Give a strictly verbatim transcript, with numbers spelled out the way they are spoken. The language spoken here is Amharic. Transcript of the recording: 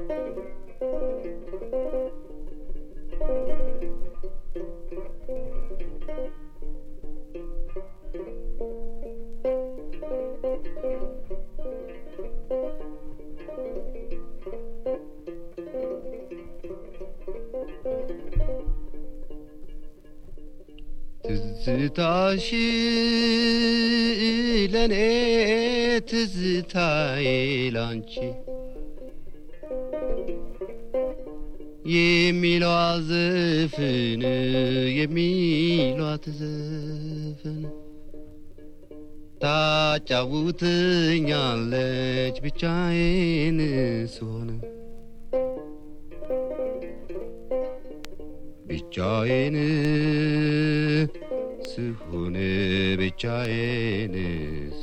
ትዝታሽ ለኔ ትዝታዬ ላንቺ የሚለው ዘፈን የሚሏት ዘፈን ታጫውተኛለች ብቻዬን ስሆን ብቻዬን ስሆን ብቻዬን